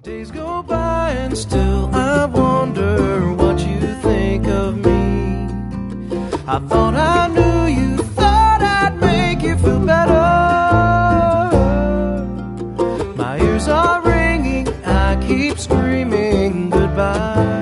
Days go by and still I wonder what you think of me. I thought I knew you, thought I'd make you feel better. My ears are ringing, I keep screaming goodbye.